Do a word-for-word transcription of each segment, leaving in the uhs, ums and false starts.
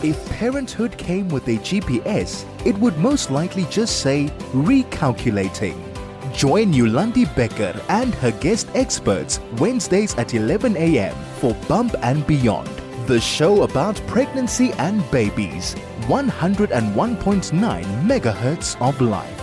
If parenthood came with a G P S, it would most likely just say recalculating. Join Yolandi Becker and her guest experts Wednesdays at eleven a.m. for Bump and Beyond, the show about pregnancy and babies. one oh one point nine megahertz of life.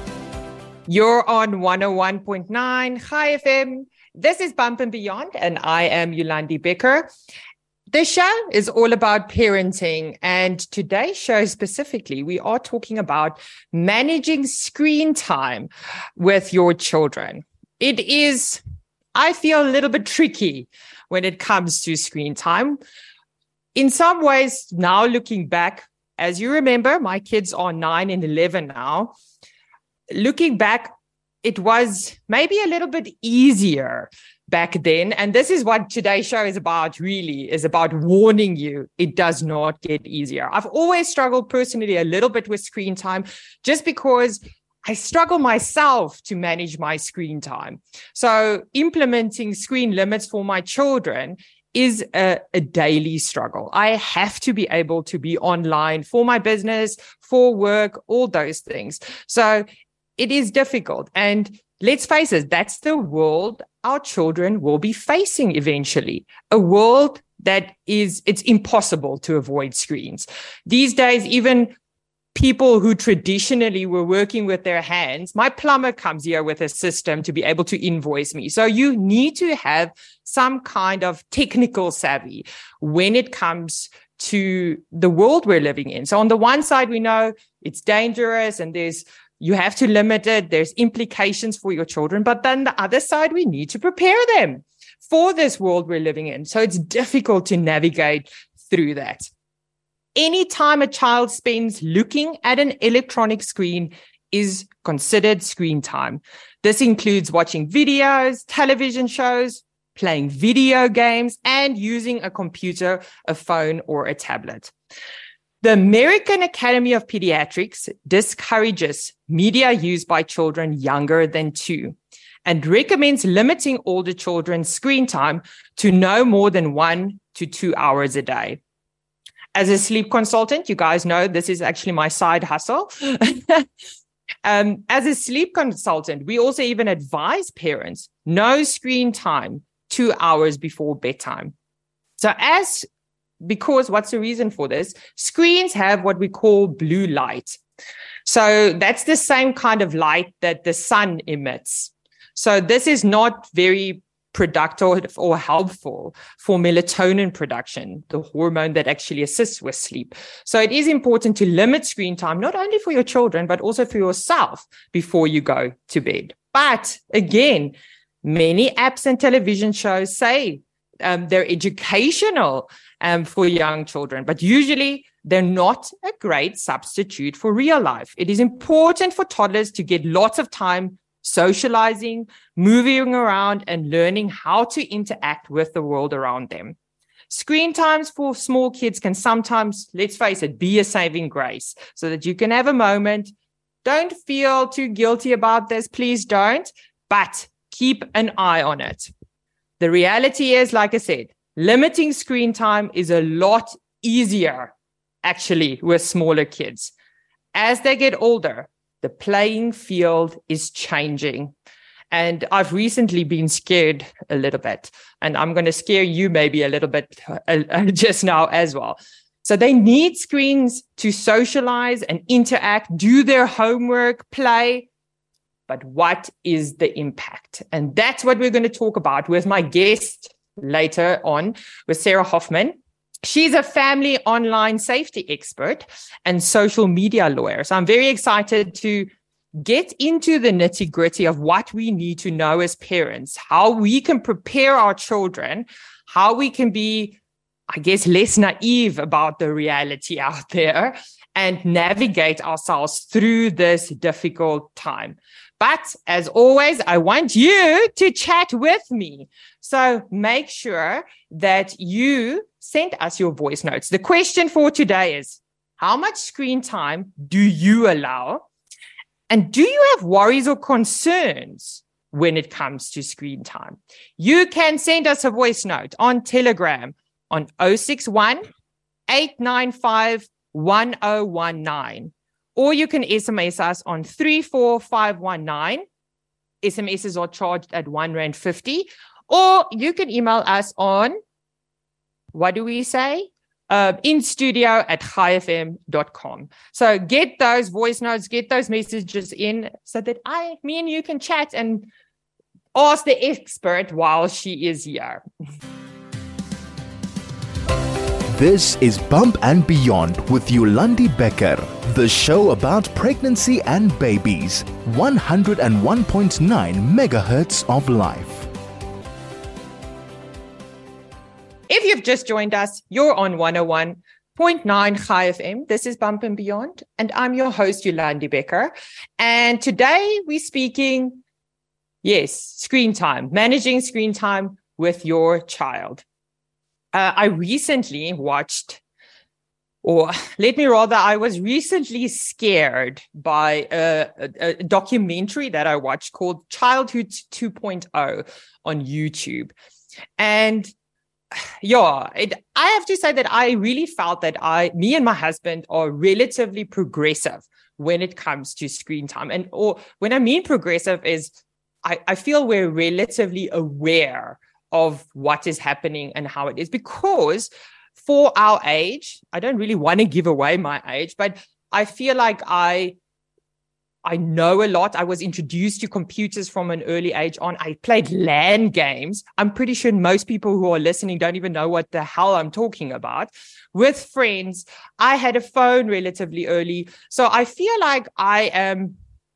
You're on one oh one point nine Chai F M. This is Bump and Beyond, and I am Yolandi Becker. The show is all about parenting, and today's show specifically, we are talking about managing screen time with your children. It is, I feel, a little bit tricky when it comes to screen time. In some ways, now looking back, as you remember, my kids are nine and eleven now. Looking back, it was maybe a little bit easier back then. And this is what today's show is about, really, is about warning you. It does not get easier. I've always struggled personally a little bit with screen time just because I struggle myself to manage my screen time. So implementing screen limits for my children is a, a daily struggle. I have to be able to be online for my business, for work, all those things. So it is difficult. And let's face it, that's the world our children will be facing eventually. A world that is, it's impossible to avoid screens. These days, even people who traditionally were working with their hands, my plumber comes here with a system to be able to invoice me. So you need to have some kind of technical savvy when it comes to the world we're living in. So on the one side, we know it's dangerous and there's you have to limit it. There's implications for your children. But then the other side, we need to prepare them for this world we're living in. So it's difficult to navigate through that. Anytime a child spends looking at an electronic screen is considered screen time. This includes watching videos, television shows, playing video games, and using a computer, a phone, or a tablet. The American Academy of Pediatrics discourages media use by children younger than two and recommends limiting older children's screen time to no more than one to two hours a day. As a sleep consultant, you guys know this is actually my side hustle. um, as a sleep consultant, we also even advise parents no screen time two hours before bedtime. So as Because what's the reason for this? Screens have what we call blue light. So that's the same kind of light that the sun emits. So this is not very productive or helpful for melatonin production, the hormone that actually assists with sleep. So it is important to limit screen time, not only for your children, but also for yourself before you go to bed. But again, many apps and television shows say um, they're educational Um, for young children, but usually they're not a great substitute for real life. It is important for toddlers to get lots of time socializing, moving around, and learning how to interact with the world around them. Screen times for small kids can sometimes, let's face it, be a saving grace so that you can have a moment. Don't feel too guilty about this. Please don't, but keep an eye on it. The reality is, like I said, limiting screen time is a lot easier, actually, with smaller kids. As they get older, the playing field is changing. And I've recently been scared a little bit, and I'm going to scare you maybe a little bit uh, just now as well. So they need screens to socialize and interact, do their homework, play. But what is the impact? And that's what we're going to talk about with my guest later on, with Sarah Hoffman. She's a family online safety expert and social media lawyer. So I'm very excited to get into the nitty-gritty of what we need to know as parents, how we can prepare our children, how we can be, I guess, less naive about the reality out there and navigate ourselves through this difficult time. But as always, I want you to chat with me. So make sure that you send us your voice notes. The question for today is, how much screen time do you allow? And do you have worries or concerns when it comes to screen time? You can send us a voice note on Telegram on zero six one, eight nine five, one oh one nine. Or you can S M S us on three four five one nine. S M Ses are charged at one rand fifty. Or you can email us on, what do we say? Uh, in studio at chai f m dot com. So get those voice notes, get those messages in so that I, me and you can chat and ask the expert while she is here. This is Bump and Beyond with Yolandi Becker, the show about pregnancy and babies. one oh one point nine megahertz of life. If you've just joined us, you're on one oh one point nine Chai F M. This is Bump and Beyond, and I'm your host, Yolandi Becker. And today we're speaking, yes, screen time, managing screen time with your child. Uh, I recently watched, or let me rather, I was recently scared by a, a, a documentary that I watched called Childhood two point oh on YouTube. And yeah, it, I have to say that I really felt that I, me and my husband are relatively progressive when it comes to screen time. And or when I mean progressive is I, I feel we're relatively aware of what is happening and how it is, because for our age, I don't really want to give away my age, but I feel like I I know a lot. I was introduced to computers from an early age on. I played LAN games. I'm pretty sure most people who are listening don't even know what the hell I'm talking about. With friends, I had a phone relatively early. So I feel like I am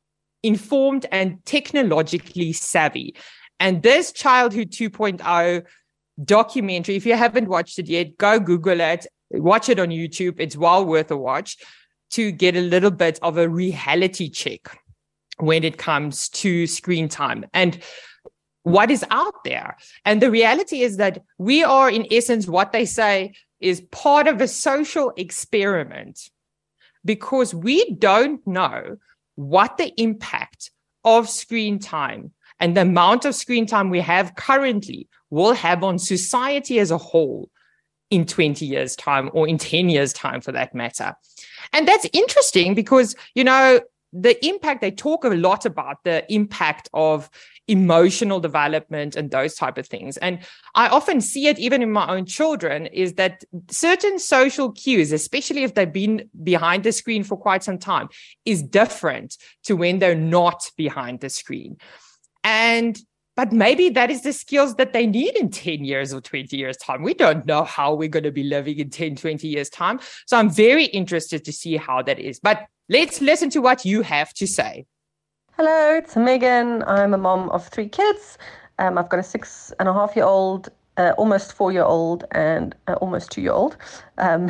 informed and technologically savvy. And this Childhood two point oh documentary, if you haven't watched it yet, go Google it, watch it on YouTube. It's well worth a watch to get a little bit of a reality check when it comes to screen time and what is out there. And the reality is that we are, in essence, what they say is part of a social experiment, because we don't know what the impact of screen time and the amount of screen time we have currently will have on society as a whole in twenty years' time, or in ten years' time for that matter. And that's interesting because, you know, the impact, they talk a lot about the impact of emotional development and those type of things. And I often see it even in my own children, is that certain social cues, especially if they've been behind the screen for quite some time, is different to when they're not behind the screen. And But maybe that is the skills that they need in ten years or twenty years time. We don't know how we're going to be living in ten, twenty years time. So I'm very interested to see how that is. But let's listen to what you have to say. Hello, it's Megan. I'm a mom of three kids. Um, I've got a six and a half year old, uh, almost four year old, and uh, almost two year old. Um,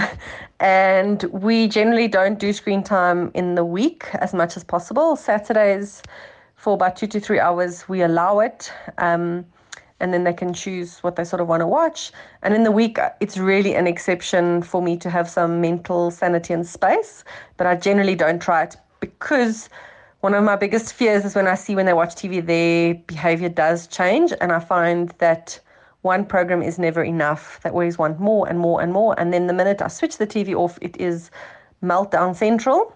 and we generally don't do screen time in the week as much as possible. Saturdays, for about two to three hours, we allow it, um, and then they can choose what they sort of want to watch. And in the week, it's really an exception for me to have some mental sanity and space, but I generally don't try it, because one of my biggest fears is when I see when they watch T V, their behavior does change, and I find that one program is never enough. They always want more and more and more, and then the minute I switch the T V off, it is meltdown central.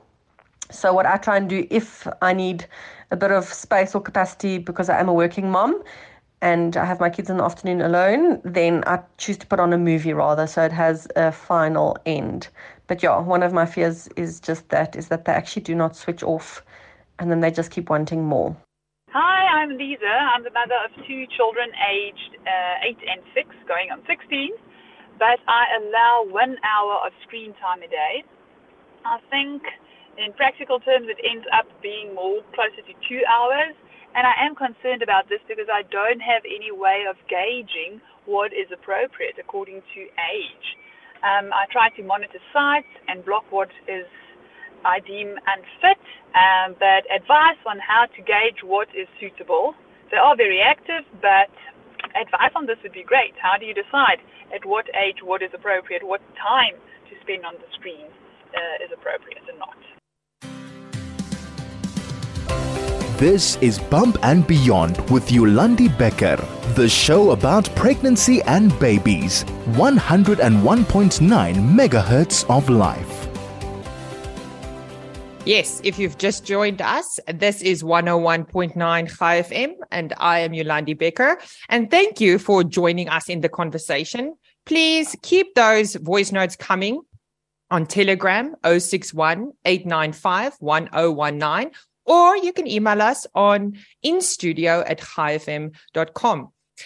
So what I try and do, if I need a bit of space or capacity because I am a working mom and I have my kids in the afternoon alone, then I choose to put on a movie rather, so it has a final end. But yeah, one of my fears is just that, is that they actually do not switch off and then they just keep wanting more. Hi, I'm Lisa. I'm the mother of two children aged uh, eight and six, going on sixteen, but I allow one hour of screen time a day. I think in practical terms, it ends up being more closer to two hours. And I am concerned about this because I don't have any way of gauging what is appropriate according to age. Um, I try to monitor sites and block what is I deem unfit, um, but advice on how to gauge what is suitable. They are very active, but advice on this would be great. How do you decide at what age what is appropriate, what time to spend on the screen uh, is appropriate and not? This is Bump and Beyond with Yolandi Becker, the show about pregnancy and babies. one oh one point nine megahertz of life. Yes, if you've just joined us, this is one oh one point nine Chai F M, and I am Yolandi Becker. And thank you for joining us in the conversation. Please keep those voice notes coming on Telegram, oh six one, eight nine five, one oh one nine, or you can email us on instudio at chai f m dot com.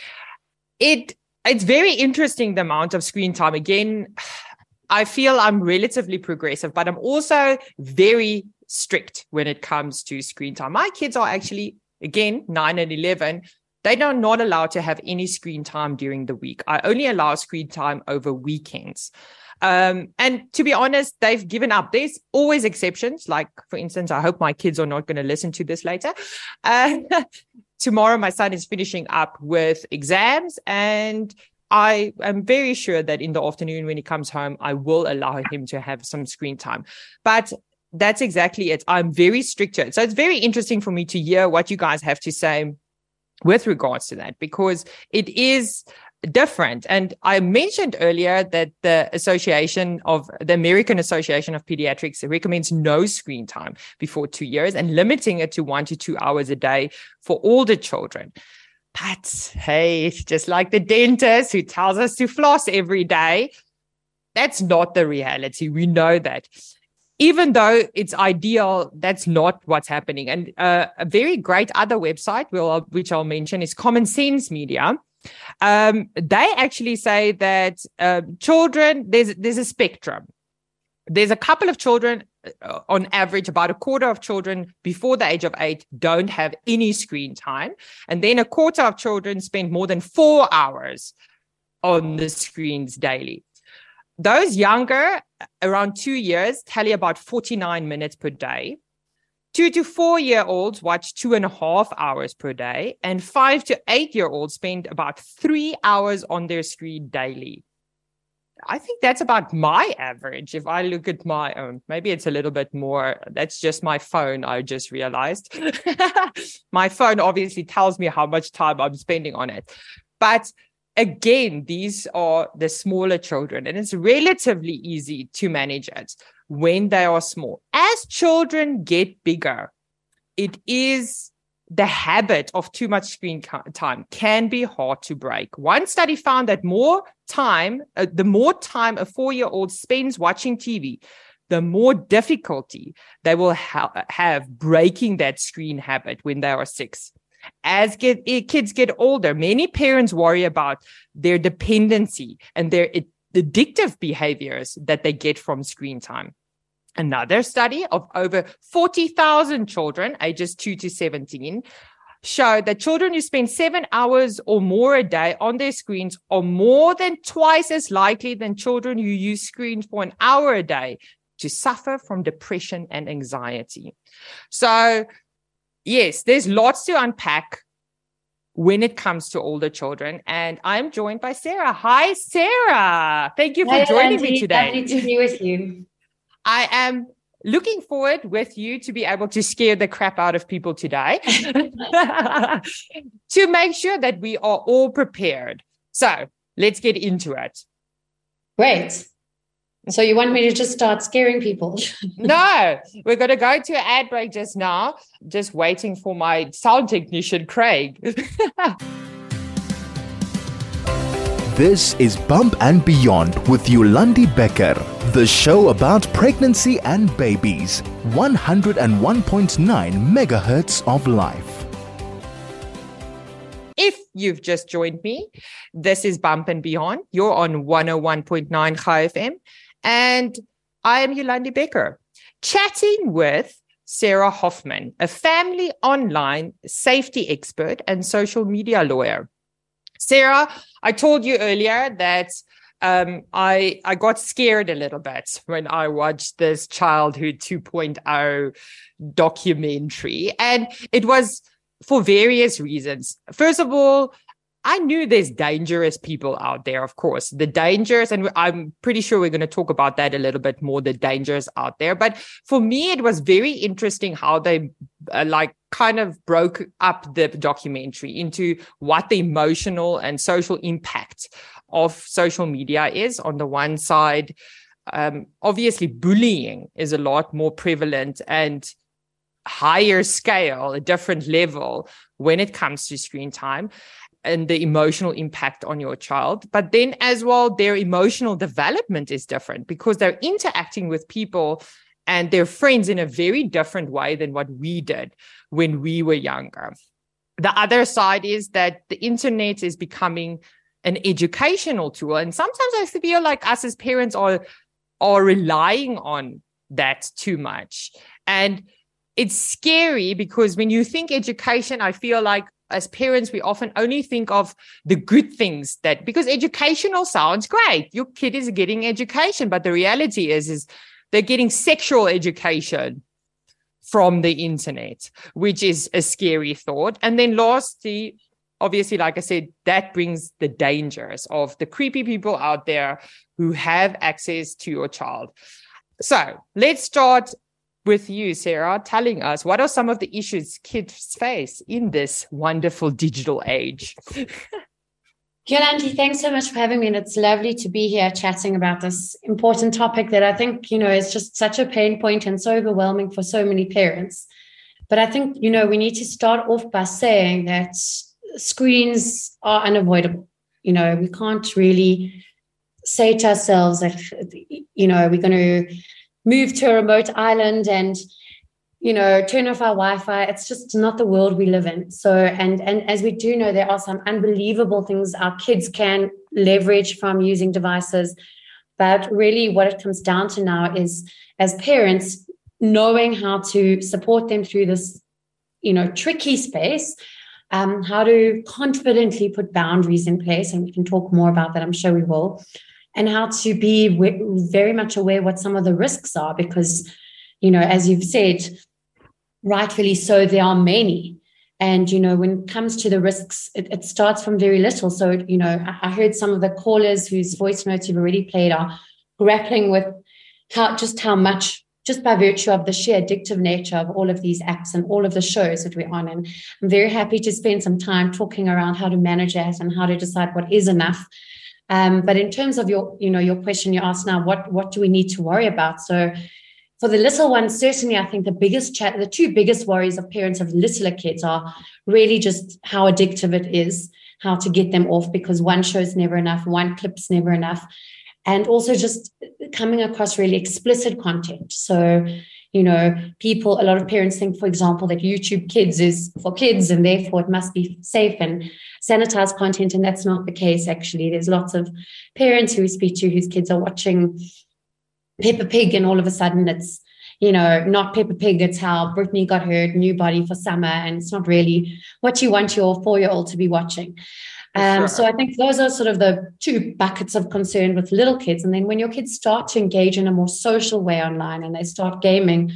It, it's very interesting, the amount of screen time. Again, I feel I'm relatively progressive, but I'm also very strict when it comes to screen time. My kids are actually, again, nine and eleven. They are not allowed to have any screen time during the week. I only allow screen time over weekends. Um, and to be honest, they've given up. There's always exceptions. Like, for instance, I hope my kids are not going to listen to this later. Uh, tomorrow, my son is finishing up with exams, and I am very sure that in the afternoon when he comes home, I will allow him to have some screen time. But that's exactly it. I'm very strict to it. So it's very interesting for me to hear what you guys have to say with regards to that, because it is different. And I mentioned earlier that the Association of the American Association of Pediatrics recommends no screen time before two years and limiting it to one to two hours a day for older children. But hey, just like the dentist who tells us to floss every day, that's not the reality. We know that. Even though it's ideal, that's not what's happening. And uh, a very great other website, which I'll mention, is Common Sense Media. Um, they actually say that uh, children, there's there's a spectrum. There's a couple of children, uh, on average, about a quarter of children before the age of eight don't have any screen time. And then a quarter of children spend more than four hours on the screens daily. Those younger, around two years, tally about forty-nine minutes per day. Two to four-year-olds watch two and a half hours per day, and five to eight-year-olds spend about three hours on their screen daily. I think that's about my average. If I look at my own, maybe it's a little bit more. That's just my phone, I just realized. My phone obviously tells me how much time I'm spending on it. But again, these are the smaller children, and it's relatively easy to manage it when they are small. As children get bigger, it is the habit of too much screen time can be hard to break. One study found that more time, uh, the more time a four-year-old spends watching T V, the more difficulty they will ha- have breaking that screen habit when they are six. As get, kids get older, many parents worry about their dependency and their addictive behaviors that they get from screen time. Another study of over forty thousand children, ages two to seventeen, showed that children who spend seven hours or more a day on their screens are more than twice as likely than children who use screens for an hour a day to suffer from depression and anxiety. So, yes, there's lots to unpack when it comes to older children. And I'm joined by Sarah. Hi, Sarah. Thank you for Hi, joining Auntie. me today. Lovely to be with you. I am looking forward with you to be able to scare the crap out of people today to make sure that we are all prepared. So let's get into it. Great. So you want me to just start scaring people? No, we're going to go to an ad break just now, just waiting for my sound technician, Craig. This is Bump and Beyond with Yolandi Becker, the show about pregnancy and babies. one oh one point nine megahertz of life. If you've just joined me, this is Bump and Beyond. You're on one oh one point nine Chai F M. And I am Yolandi Becker, chatting with Sarah Hoffman, a family online safety expert and social media lawyer. Sarah, I told you earlier that um, I I got scared a little bit when I watched this Childhood two point oh documentary, and it was for various reasons. First of all, I knew there's dangerous people out there, of course, the dangers, and I'm pretty sure we're going to talk about that a little bit more, the dangers out there. But for me, it was very interesting how they uh, like kind of broke up the documentary into what the emotional and social impact of social media is. On the one side, um, obviously bullying is a lot more prevalent and higher scale, a different level when it comes to screen time and the emotional impact on your child. But then as well, their emotional development is different because they're interacting with people and their friends in a very different way than what we did when we were younger. The other side is that the internet is becoming an educational tool. And sometimes I feel like us as parents are, are relying on that too much. And it's scary because when you think education, I feel like as parents, we often only think of the good things that, because educational sounds great. Your kid is getting education, but the reality is, is they're getting sexual education from the internet, which is a scary thought. And then lastly, obviously, like I said, that brings the dangers of the creepy people out there who have access to your child. So let's start with you, Sarah, telling us what are some of the issues kids face in this wonderful digital age. Yolandi, thanks so much for having me. And it's lovely to be here chatting about this important topic that I think, you know, is just such a pain point and so overwhelming for so many parents. But I think, you know, we need to start off by saying that screens are unavoidable. You know, we can't really say to ourselves that, you know, we're going to move to a remote island and, you know, turn off our Wi-Fi. It's just not the world we live in. So, and, and as we do know, there are some unbelievable things our kids can leverage from using devices. But really what it comes down to now is, as parents, knowing how to support them through this, you know, tricky space, um, how to confidently put boundaries in place. And we can talk more about that, I'm sure we will. And how to be very much aware what some of the risks are, because, you know, as you've said, rightfully so, there are many. And, you know, when it comes to the risks, it, it starts from very little. So, you know, I, I heard some of the callers whose voice notes you've already played are grappling with how just how much, just by virtue of the sheer addictive nature of all of these apps and all of the shows that we're on. And I'm very happy to spend some time talking around how to manage that and how to decide what is enough. Um, but in terms of your, you know, your question you asked now, what, what do we need to worry about? So for the little ones, certainly, I think the biggest chat, the two biggest worries of parents of littler kids are really just how addictive it is, how to get them off, because one show's never enough, one clip's never enough. And also just coming across really explicit content. So, you know, people, a lot of parents think, for example, that YouTube Kids is for kids and therefore it must be safe and sanitized content. And that's not the case, actually. There's lots of parents who we speak to whose kids are watching Peppa Pig and all of a sudden it's, you know, not Peppa Pig. It's how Britney got her new body for summer. And it's not really what you want your four-year-old to be watching. Um, sure. So I think those are sort of the two buckets of concern with little kids. And then when your kids start to engage in a more social way online and they start gaming,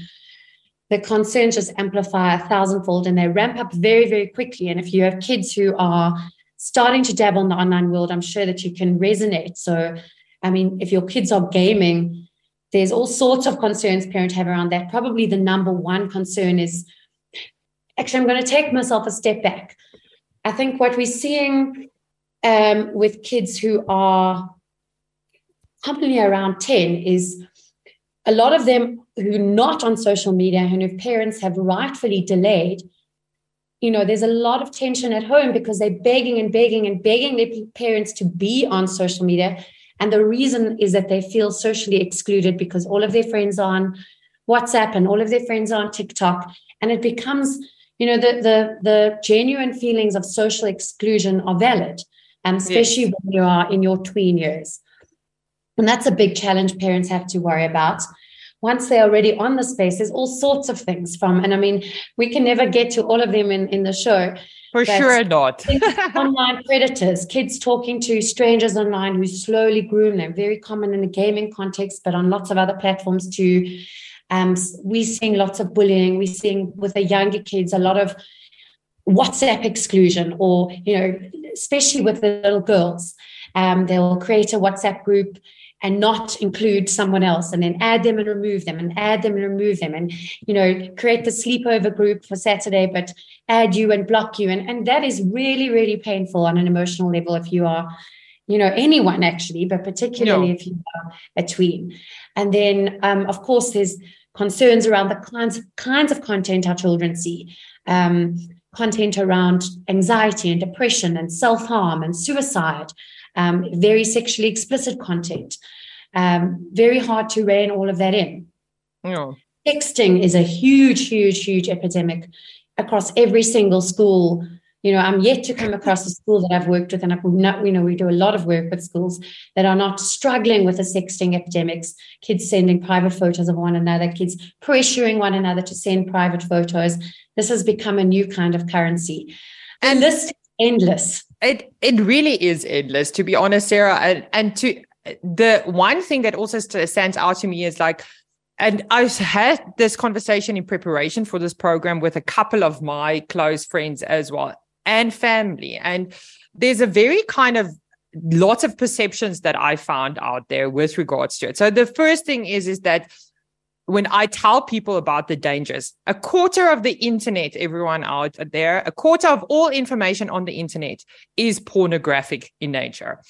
the concerns just amplify a thousandfold and they ramp up very, very quickly. And if you have kids who are starting to dabble in the online world, I'm sure that you can resonate. So, I mean, if your kids are gaming, there's all sorts of concerns parents have around that. Probably the number one concern is, actually, I'm going to take myself a step back. I think what we're seeing um, with kids who are probably around ten is a lot of them who are not on social media and whose parents have rightfully delayed. You know, there's a lot of tension at home because they're begging and begging and begging their parents to be on social media. And the reason is that they feel socially excluded because all of their friends are on WhatsApp and all of their friends are on TikTok. And it becomes, you know, the the, the genuine feelings of social exclusion are valid, um, especially yes. when you are in your tween years. And that's a big challenge parents have to worry about. Once they're already on the space, there's all sorts of things from, and I mean, we can never get to all of them in, in the show. For sure not. Online predators, kids talking to strangers online who slowly groom them, very common in the gaming context, but on lots of other platforms too. Um, we're seeing lots of bullying. We're seeing with the younger kids a lot of WhatsApp exclusion, or, you know, especially with the little girls. Um, they'll create a WhatsApp group and not include someone else, and then add them and remove them and add them and remove them, and, you know, create the sleepover group for Saturday, but add you and block you. And, and that is really, really painful on an emotional level if you are, you know, anyone actually, but particularly No. if you are a tween. And then, um, of course, there's concerns around the kinds of, kinds of content our children see, um, content around anxiety and depression and self-harm and suicide, um, very sexually explicit content. Um, very hard to rein all of that in. No. Texting is a huge, huge, huge epidemic across every single school. You know, I'm yet to come across a school that I've worked with, and I've not, you know, we do a lot of work with schools that are not struggling with the sexting epidemics, kids sending private photos of one another, kids pressuring one another to send private photos. This has become a new kind of currency. And this is endless. It it really is endless, to be honest, Sarah. And, and to the one thing that also st- stands out to me is like, and I've had this conversation in preparation for this program with a couple of my close friends as well, and family. And there's a very kind of lots of perceptions that I found out there with regards to it. So the first thing is, is that when I tell people about the dangers, a quarter of the internet, everyone out there, a quarter of all information on the internet is pornographic in nature.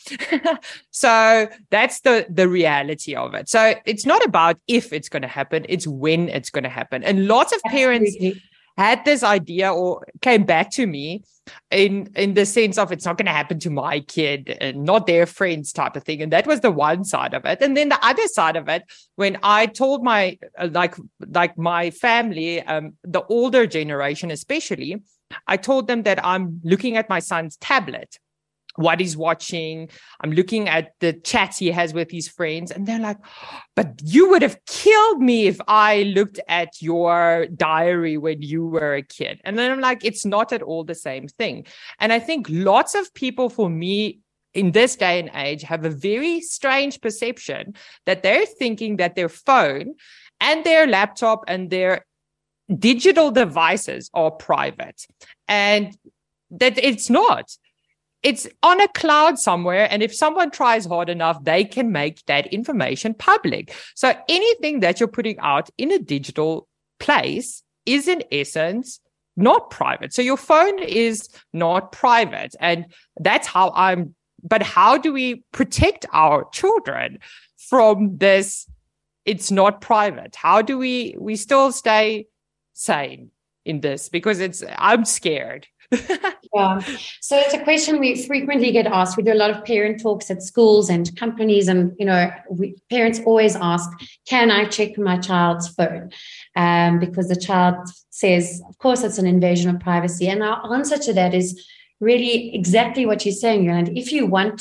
So that's the, the reality of it. So it's not about if it's going to happen, it's when it's going to happen. And lots of parents Absolutely. had this idea or came back to me in, in the sense of it's not going to happen to my kid and not their friends type of thing. And that was the one side of it. And then the other side of it, when I told my, uh, like, like my family, um, the older generation especially, I told them that I'm looking at my son's tablet, what he's watching. I'm looking at the chats he has with his friends. And they're like, but you would have killed me if I looked at your diary when you were a kid. And then I'm like, it's not at all the same thing. And I think lots of people, for me, in this day and age, have a very strange perception that they're thinking that their phone and their laptop and their digital devices are private, and that it's not. It's on a cloud somewhere, and if someone tries hard enough, they can make that information public. So anything that you're putting out in a digital place is in essence not private. So your phone is not private, and that's how I'm, but how do we protect our children from this? It's not private. How do we, we still stay sane in this? Because it's, I'm scared. Yeah. So it's a question we frequently get asked. We do a lot of parent talks at schools and companies, and, you know, we, parents always ask, can I check my child's phone? Um, because the child says, of course, it's an invasion of privacy. And our answer to that is really exactly what you're saying, Yolanda. If you want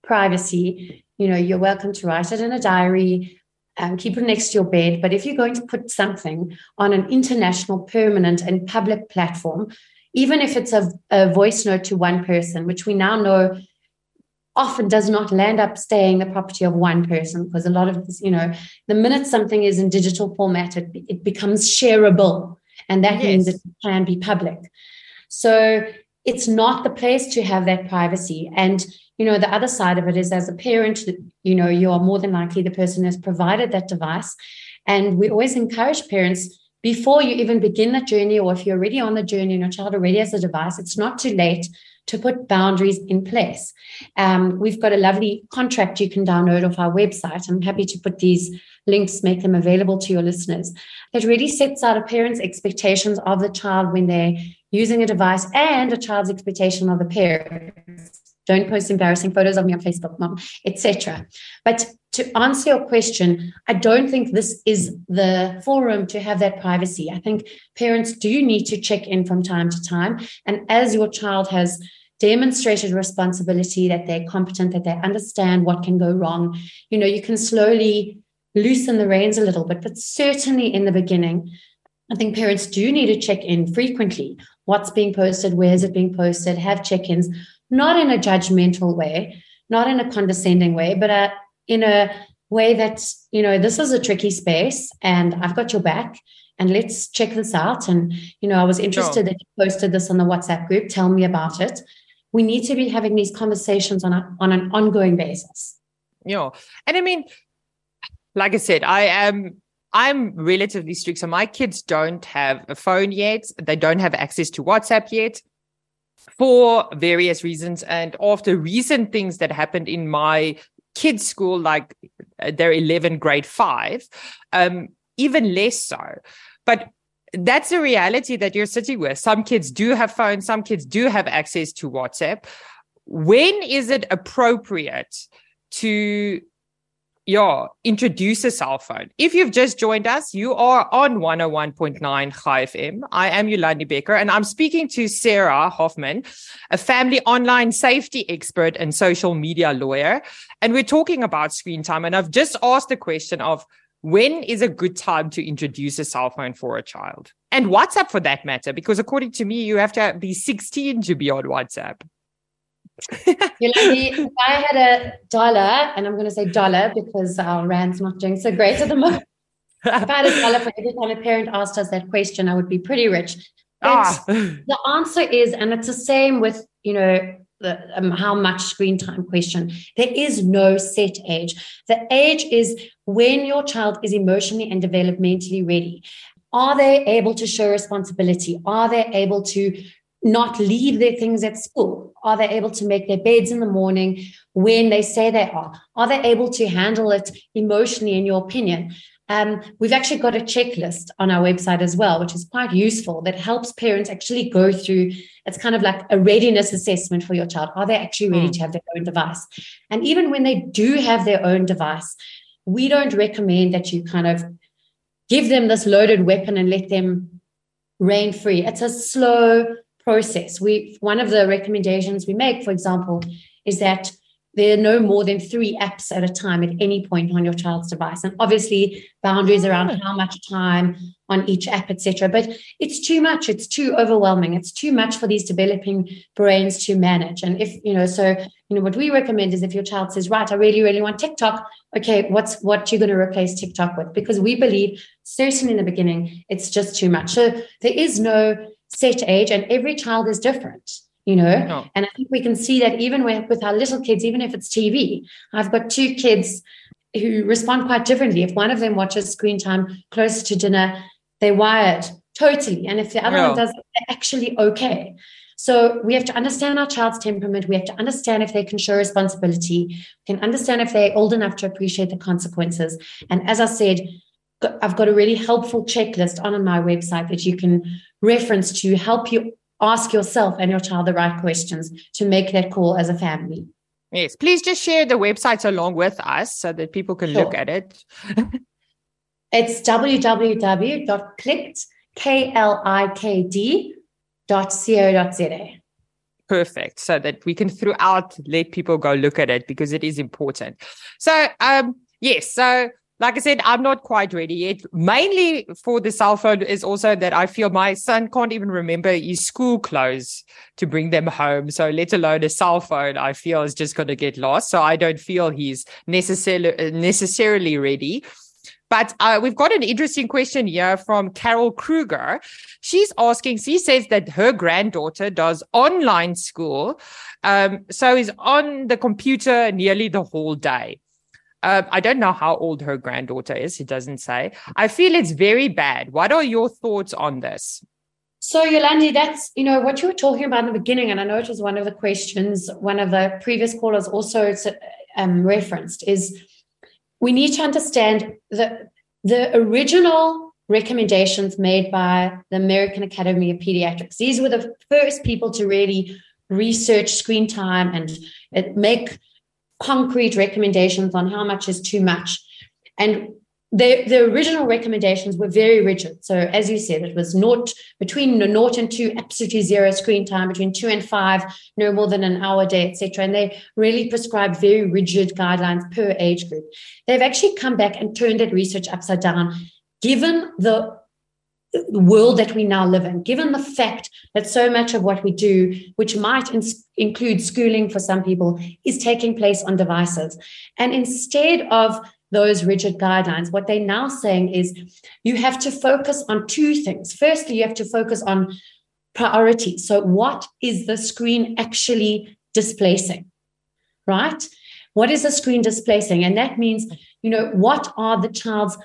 privacy, you know, you're welcome to write it in a diary, um, keep it next to your bed. But if you're going to put something on an international, permanent and public platform, even if it's a, a voice note to one person, which we now know often does not land up staying the property of one person, because a lot of this, you know, the minute something is in digital format, it, it becomes shareable, and that Yes. means it can be public. So it's not the place to have that privacy. And, you know, the other side of it is, as a parent, you know, you are more than likely the person who has provided that device. And we always encourage parents, before you even begin that journey, or if you're already on the journey and your child already has a device, it's not too late to put boundaries in place. Um, we've got a lovely contract you can download off our website. I'm happy to put these links, make them available to your listeners. It really sets out a parent's expectations of the child when they're using a device, and a child's expectation of the parents. Don't post embarrassing photos of me on Facebook, Mom, et cetera. But to answer your question, I don't think this is the forum to have that privacy. I think parents do need to check in from time to time. And as your child has demonstrated responsibility, that they're competent, that they understand what can go wrong, you know, you can slowly loosen the reins a little bit. But certainly in the beginning, I think parents do need to check in frequently. What's being posted? Where is it being posted? Have check-ins. Not in a judgmental way, not in a condescending way, but a, in a way that, you know, this is a tricky space and I've got your back, and let's check this out. And, you know, I was interested Sure. that you posted this on the WhatsApp group. Tell me about it. We need to be having these conversations on, a, on an ongoing basis. You know, and I mean, like I said, I am, I'm relatively strict. So my kids don't have a phone yet. They don't have access to WhatsApp yet for various reasons. And after recent things that happened in my kids' school, like they're eleven, grade five, um, even less so. But that's a reality that you're sitting with. Some kids do have phones. Some kids do have access to WhatsApp. When is it appropriate to yeah, introduce a cell phone? If you've just joined us, you are on one oh one point nine Chai F M. I am Yolandi Becker, and I'm speaking to Sarah Hoffman, a family online safety expert and social media lawyer. And we're talking about screen time. And I've just asked the question of when is a good time to introduce a cell phone for a child? And WhatsApp for that matter, because according to me, you have to be sixteen to be on WhatsApp. Yolandi, if I had a dollar, and I'm going to say dollar because our rand's not doing so great at the moment. If I had a dollar for every time a parent asked us that question, I would be pretty rich. Ah. The answer is, and it's the same with, you know, the um, how much screen time question. There is no set age. The age is when your child is emotionally and developmentally ready. Are they able to show responsibility? Are they able to not leave their things at school? Are they able to make their beds in the morning when they say they are? Are they able to handle it emotionally, in your opinion? Um, we've actually got a checklist on our website as well, which is quite useful, that helps parents actually go through. It's kind of like a readiness assessment for your child. Are they actually ready mm. to have their own device? And even when they do have their own device, we don't recommend that you kind of give them this loaded weapon and let them reign free. It's a slow process. We one of the recommendations we make, for example, is that there are no more than three apps at a time at any point on your child's device, and obviously boundaries around how much time on each app, et cetera. But it's too much. It's too overwhelming. It's too much for these developing brains to manage. And if you know, so you know, what we recommend is if your child says, "Right, I really, really want TikTok," okay, what's what you're going to replace TikTok with? Because we believe, certainly in the beginning, it's just too much. So there is no set age, and every child is different, you know. No. And I think we can see that even with, with our little kids, even if it's T V. I've got two kids who respond quite differently. If one of them watches screen time closer to dinner, they're wired totally. And if the other no. one does, they're actually okay. So we have to understand our child's temperament. We have to understand if they can show responsibility. We can understand if they're old enough to appreciate the consequences. And as I said, I've got a really helpful checklist on my website that you can reference to help you ask yourself and your child the right questions to make that call as a family. Yes, please just share the websites along with us so that people can sure. look at it. It's w w w dot clicked, K L I K D, dot co dot z a. Perfect. So that we can throughout let people go look at it, because it is important. So, um, yes, so like I said, I'm not quite ready yet. Mainly for the cell phone is also that I feel my son can't even remember his school clothes to bring them home. So let alone a cell phone, I feel is just going to get lost. So I don't feel he's necessarily necessarily ready. But uh, we've got an interesting question here from Carol Kruger. She's asking, she says that her granddaughter does online school. Um, so is on the computer nearly the whole day. Uh, I don't know how old her granddaughter is. It doesn't say. I feel it's very bad. What are your thoughts on this? So, Yolandi, that's, you know, what you were talking about in the beginning, and I know it was one of the questions, one of the previous callers also um, referenced, is we need to understand that the original recommendations made by the American Academy of Pediatrics, these were the first people to really research screen time and make concrete recommendations on how much is too much. And the, the original recommendations were very rigid. So as you said, it was naught, between naught and two, absolutely zero screen time, between two and five, no more than an hour a day, et cetera. And they really prescribed very rigid guidelines per age group. They've actually come back and turned that research upside down, given the the world that we now live in, given the fact that so much of what we do, which might in- include schooling for some people, is taking place on devices. And instead of those rigid guidelines, what they're now saying is you have to focus on two things. Firstly, you have to focus on priority. So what is the screen actually displacing, right? What is the screen displacing? And that means, you know, what are the child's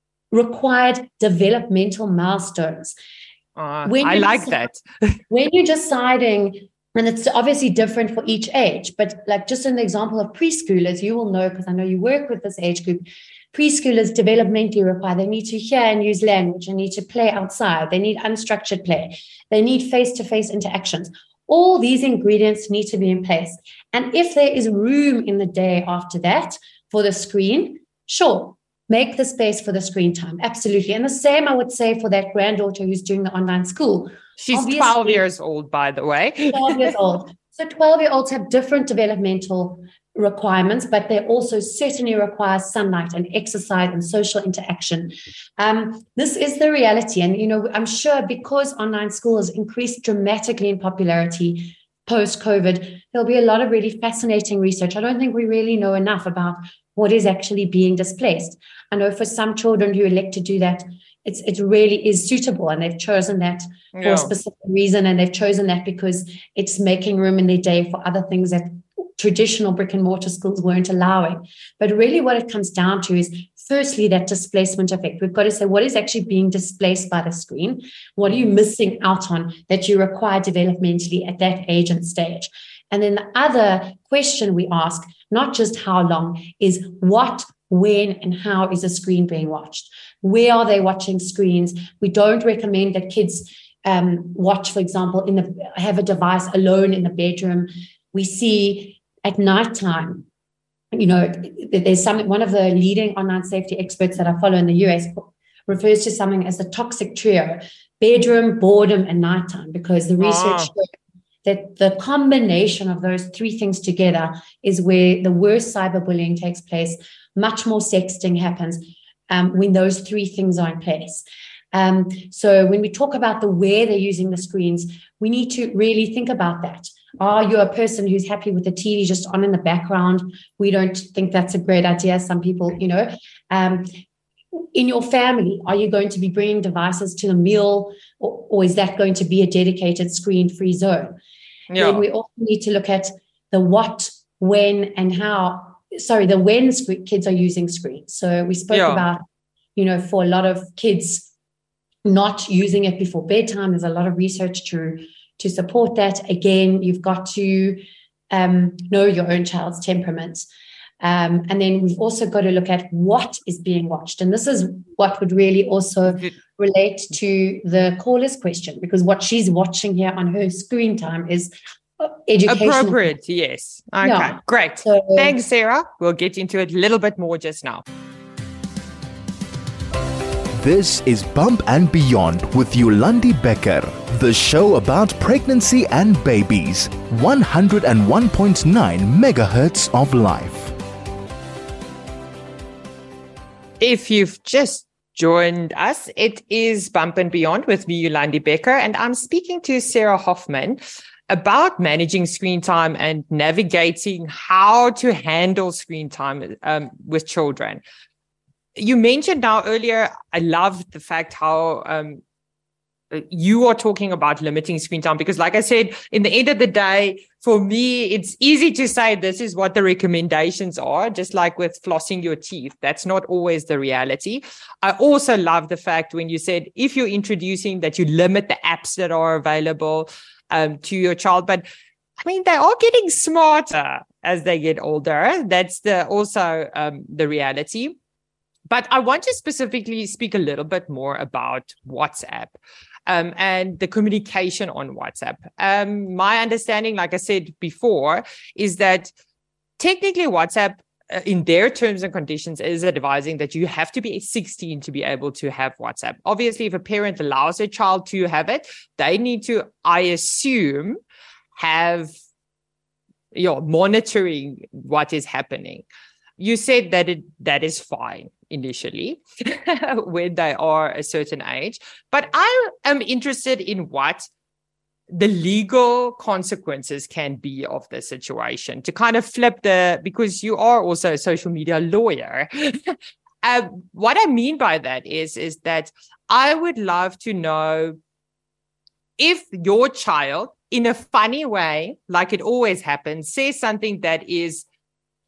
required developmental milestones? Uh, I like decide, that. When you're deciding, and it's obviously different for each age, but like just in the example of preschoolers, you will know, because I know you work with this age group, preschoolers developmentally require, they need to hear and use language, they need to play outside, they need unstructured play, they need face-to-face interactions. All these ingredients need to be in place. And if there is room in the day after that for the screen, sure, make the space for the screen time. Absolutely. And the same I would say for that granddaughter who's doing the online school. She's Obviously, twelve years old, by the way. twelve years old. So twelve-year-olds have different developmental requirements, but they also certainly require sunlight and exercise and social interaction. Um, this is the reality. And, you know, I'm sure because online school has increased dramatically in popularity post-COVID, there'll be a lot of really fascinating research. I don't think we really know enough about what is actually being displaced. I know for some children who elect to do that, it's it really is suitable, and they've chosen that for yeah. a specific reason, and they've chosen that because it's making room in their day for other things that traditional brick and mortar schools weren't allowing. But really what it comes down to is, firstly, that displacement effect. We've got to say, what is actually being displaced by the screen? What are you missing out on that you require developmentally at that age and stage? And then the other question we ask, not just how long, is what, when, and how is a screen being watched? Where are they watching screens? We don't recommend that kids um, watch, for example, in the have a device alone in the bedroom. We see at nighttime, you know, there's some, one of the leading online safety experts that I follow in the U S refers to something as the toxic trio: bedroom, boredom, and nighttime, because the research oh. shows that the combination of those three things together is where the worst cyberbullying takes place. Much more sexting happens um, when those three things are in place. Um, so when we talk about the where they're using the screens, we need to really think about that. Are you a person who's happy with the T V just on in the background? We don't think that's a great idea. Some people, you know, um, in your family, are you going to be bringing devices to the meal, or, or is that going to be a dedicated screen-free zone? Yeah. Then we also need to look at the what, when, and how. Sorry, the when sc- kids are using screens. So we spoke yeah. about, you know, for a lot of kids not using it before bedtime. There's a lot of research to to support that. Again, you've got to um, know your own child's temperament. Um, and then we've also got to look at what is being watched. And this is what would really also relate to the caller's question, because what she's watching here on her screen time is education. Appropriate, yes. Okay, yeah. Great. So, thanks, Sarah. We'll get into it a little bit more just now. This is Bump and Beyond with Yolandi Becker, the show about pregnancy and babies. one oh one point nine megahertz of life. If you've just joined us, it is Bump and Beyond with me, Yolandi Becker, and I'm speaking to Sarah Hoffman about managing screen time and navigating how to handle screen time um, with children. You mentioned now earlier, I love the fact how um, you are talking about limiting screen time, because like I said, in the end of the day, for me, it's easy to say this is what the recommendations are, just like with flossing your teeth. That's not always the reality. I also love the fact when you said, if you're introducing that, you limit the apps that are available um, to your child. But I mean, they are getting smarter as they get older. That's the also um, the reality. But I want to specifically speak a little bit more about WhatsApp um, and the communication on WhatsApp. Um, my understanding, like I said before, is that technically WhatsApp, uh, in their terms and conditions, is advising that you have to be sixteen to be able to have WhatsApp. Obviously, if a parent allows a child to have it, they need to, I assume, have you know, monitoring what is happening. You said that it that is fine initially when they are a certain age, but I am interested in what the legal consequences can be of the situation, to kind of flip the, because you are also a social media lawyer. uh, what I mean by that is, is that I would love to know if your child, in a funny way, like it always happens, says something that is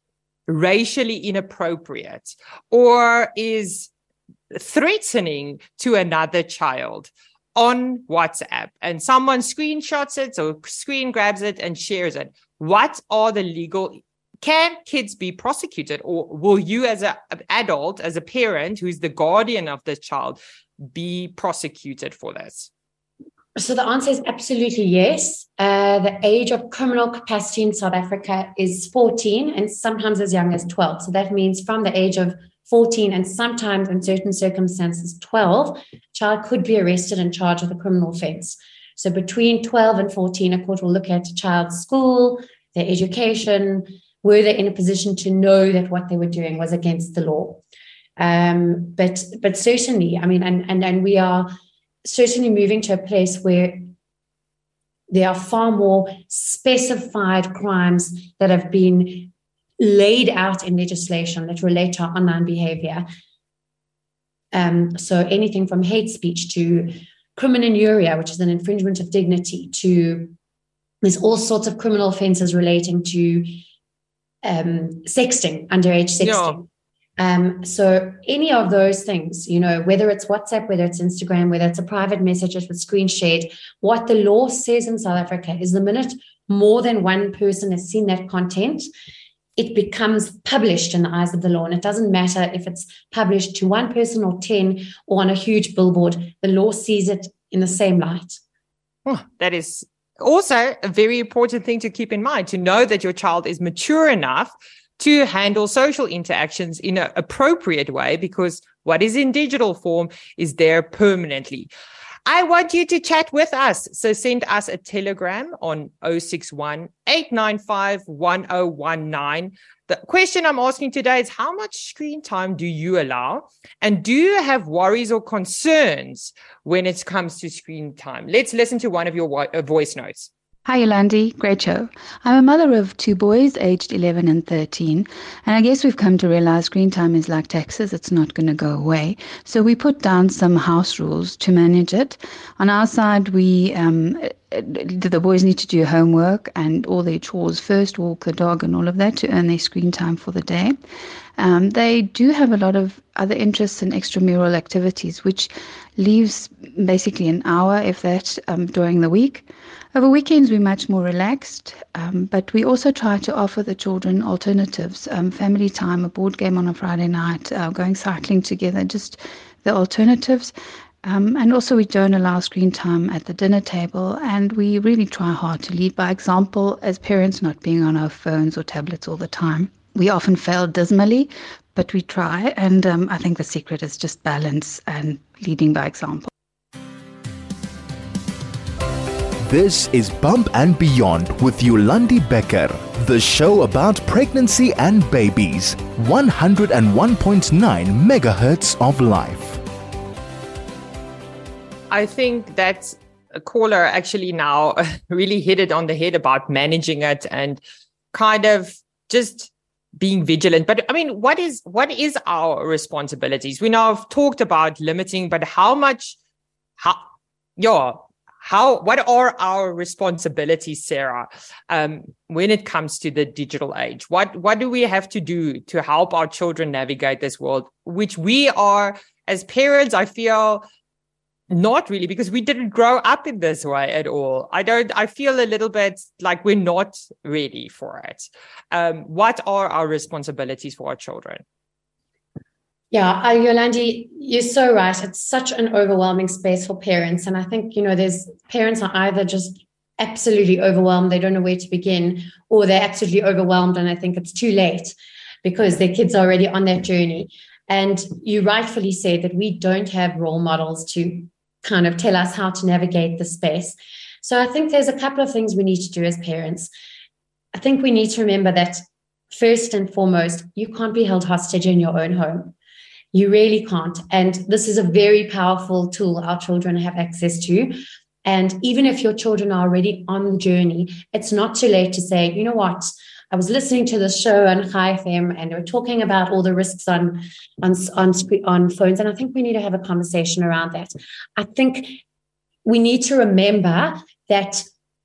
racially inappropriate or is threatening to another child on WhatsApp, and someone screenshots it or screen grabs it and shares it, what are the legal, can kids be prosecuted, or will you as an adult, as a parent who's the guardian of the child, be prosecuted for this? So the answer is absolutely yes. Uh, the age of criminal capacity in South Africa is fourteen and sometimes as young as twelve. So that means from the age of fourteen and sometimes in certain circumstances twelve, a child could be arrested and charged with a criminal offense. So between twelve and fourteen, a court will look at a child's school, their education, were they in a position to know that what they were doing was against the law. Um, but but certainly, I mean, and, and, and we are certainly moving to a place where there are far more specified crimes that have been laid out in legislation that relate to online behavior. Um, so anything from hate speech to criminality, which is an infringement of dignity, to there's all sorts of criminal offenses relating to um, sexting, underage sexting. Yeah. Um, so any of those things, you know, whether it's WhatsApp, whether it's Instagram, whether it's a private message with screen shared, what the law says in South Africa is the minute more than one person has seen that content, it becomes published in the eyes of the law. And it doesn't matter if it's published to one person or ten or on a huge billboard, the law sees it in the same light. Oh, that is also a very important thing to keep in mind, to know that your child is mature enough to handle social interactions in an appropriate way, because what is in digital form is there permanently. I want you to chat with us. So send us a telegram on zero six one, eight nine five, one zero one nine. The question I'm asking today is, how much screen time do you allow? And do you have worries or concerns when it comes to screen time? Let's listen to one of your vo- voice notes. Hi, Yolandi. Great show. I'm a mother of two boys aged eleven and thirteen, and I guess we've come to realize screen time is like taxes. It's not going to go away. So we put down some house rules to manage it. On our side, we um, the boys need to do homework and all their chores first, walk the dog and all of that, to earn their screen time for the day. Um, they do have a lot of other interests and extramural activities, which leaves basically an hour, if that, um, during the week. Over weekends, we're much more relaxed, um, but we also try to offer the children alternatives, um, family time, a board game on a Friday night, uh, going cycling together, just the alternatives. Um, and also we don't allow screen time at the dinner table, and we really try hard to lead by example as parents, not being on our phones or tablets all the time. We often fail dismally, but we try, and um, I think the secret is just balance and leading by example. This is Bump and Beyond with Yolandi Becker, the show about pregnancy and babies. one oh one point nine megahertz of life. I think that a caller actually now really hit it on the head about managing it and kind of just being vigilant. But I mean, what is what is our responsibilities? We now have talked about limiting, but how much, how, yeah, how, what are our responsibilities, Sarah, um, when it comes to the digital age? What, what do we have to do to help our children navigate this world, which we are, as parents, I feel, not really, because we didn't grow up in this way at all. I don't, I feel a little bit like we're not ready for it. Um, what are our responsibilities for our children? Yeah, uh, Yolandi, you're so right. It's such an overwhelming space for parents. And I think, you know, there's parents are either just absolutely overwhelmed, they don't know where to begin, or they're absolutely overwhelmed and I think it's too late because their kids are already on that journey. And you rightfully say that we don't have role models to kind of tell us how to navigate the space. So I think there's a couple of things we need to do as parents. I think we need to remember that first and foremost, you can't be held hostage in your own home. You really can't. And this is a very powerful tool our children have access to. And even if your children are already on the journey, it's not too late to say, you know what, I was listening to this show on Chai F M and they were talking about all the risks on, on, on, on phones. And I think we need to have a conversation around that. I think we need to remember that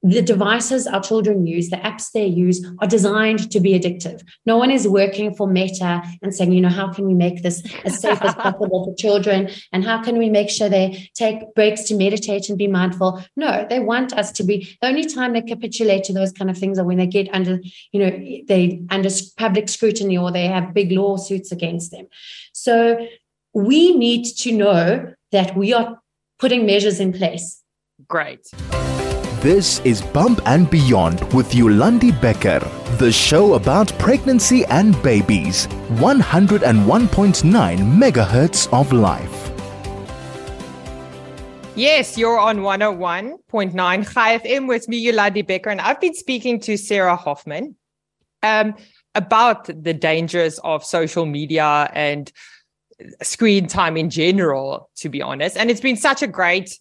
the devices our children use, the apps they use, are designed to be addictive. No one is working for Meta and saying, you know, how can we make this as safe as possible for children? And how can we make sure they take breaks to meditate and be mindful? No, they want us to be, the only time they capitulate to those kind of things are when they get under, you know, they under public scrutiny or they have big lawsuits against them. So we need to know that we are putting measures in place. Great. This is Bump and Beyond with Yolandi Becker, the show about pregnancy and babies. one oh one point nine megahertz of life. Yes, you're on one oh one point nine Chai F M with me, Yolandi Becker, and I've been speaking to Sarah Hoffman um, about the dangers of social media and screen time in general, to be honest. And it's been such a great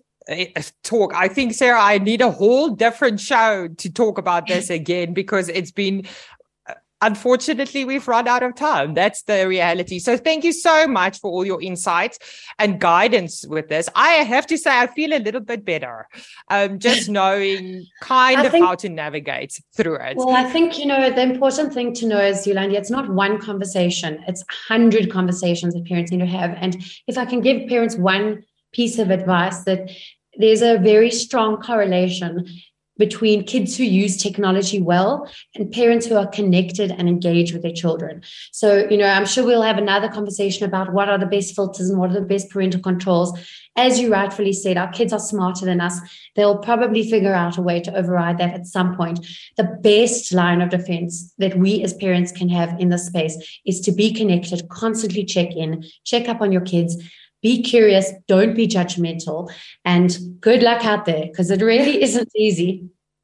talk. I think, Sarah, I need a whole different show to talk about this again, because it's been, unfortunately, we've run out of time. That's the reality. So thank you so much for all your insights and guidance with this. I have to say, I feel a little bit better, um, just knowing kind I of think, how to navigate through it. Well, I think, you know, the important thing to know is, Yolandi, it's not one conversation. It's a hundred conversations that parents need to have. And if I can give parents one piece of advice, that there's a very strong correlation between kids who use technology well and parents who are connected and engaged with their children. So, you know, I'm sure we'll have another conversation about what are the best filters and what are the best parental controls. As you rightfully said, our kids are smarter than us. They'll probably figure out a way to override that at some point. The best line of defense that we as parents can have in this space is to be connected, constantly check in, check up on your kids. Be curious, don't be judgmental, and good luck out there, because it really isn't easy.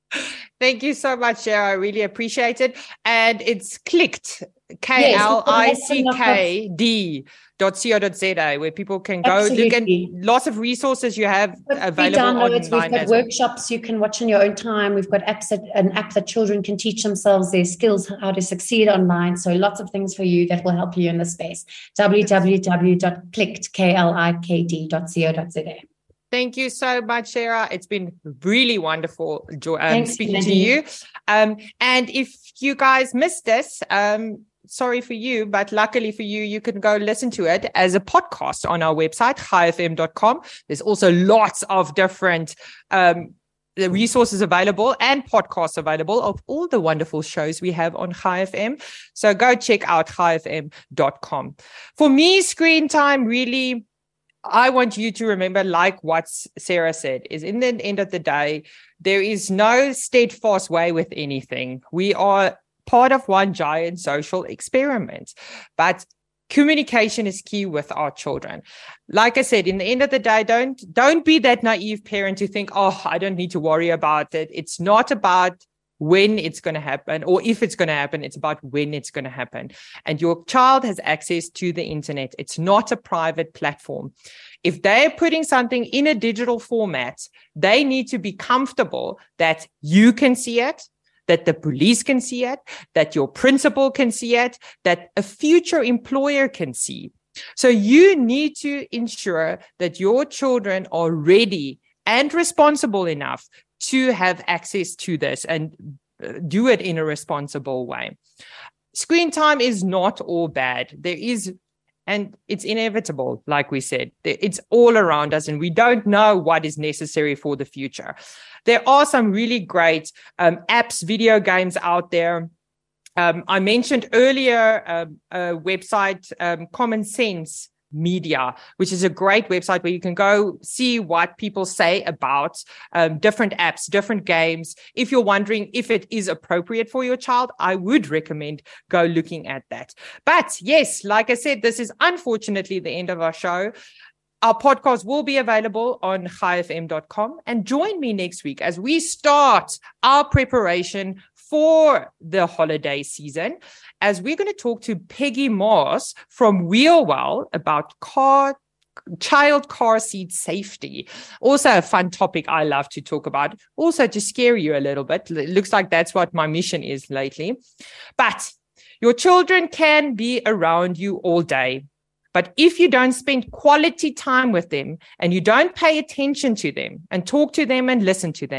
Thank you so much, Sarah. I really appreciate it. And it's clicked, K L I C K D dot co dot z a, where people can go. Absolutely. Look at lots of resources you have available online. We've got workshops you can watch in your own time. We've got apps that, an app that children can teach themselves their skills, how to succeed online. So lots of things for you that will help you in this space. w w w dot clicked, K L I K D dot co dot z a. Thank you so much, Sarah. It's been really wonderful um, speaking to you. Um, and if you guys missed this, um, sorry for you, but luckily for you, you can go listen to it as a podcast on our website, chai f m dot com. There's also lots of different um, resources available and podcasts available of all the wonderful shows we have on Chai F M. So go check out chai f m dot com. For me, screen time really, I want you to remember, like what Sarah said, is in the end of the day, there is no steadfast way with anything. We are part of one giant social experiment, but communication is key with our children. Like I said, in the end of the day, don't, don't be that naive parent to think, oh, I don't need to worry about it. It's not about when it's going to happen or if it's going to happen. It's about when it's going to happen. And your child has access to the internet. It's not a private platform. If they're putting something in a digital format, they need to be comfortable that you can see it, that the police can see it, that your principal can see it, that a future employer can see. So you need to ensure that your children are ready and responsible enough to have access to this and do it in a responsible way. Screen time is not all bad. There is, and it's inevitable, like we said. It's all around us, and we don't know what is necessary for the future. There are some really great um, apps, video games out there. Um, I mentioned earlier um, a website, um, Common Sense Media, which is a great website where you can go see what people say about um, different apps, different games. If you're wondering if it is appropriate for your child, I would recommend go looking at that. But yes, like I said, this is unfortunately the end of our show. Our podcast will be available on chai f m dot com, and join me next week as we start our preparation for the holiday season, as we're going to talk to Peggy Moss from Wheelwell about car, child car seat safety. Also a fun topic I love to talk about, also to scare you a little bit. It looks like that's what my mission is lately. But your children can be around you all day. But if you don't spend quality time with them and you don't pay attention to them and talk to them and listen to them,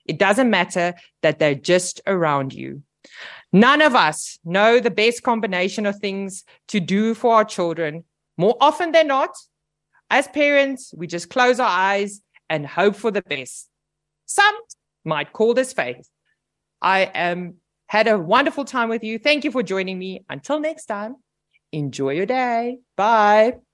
It doesn't matter that they're just around you. None of us know the best combination of things to do for our children. More often than not, as parents, we just close our eyes and hope for the best. Some might call this faith. I am had a wonderful time with you. Thank you for joining me. Until next time, enjoy your day. Bye.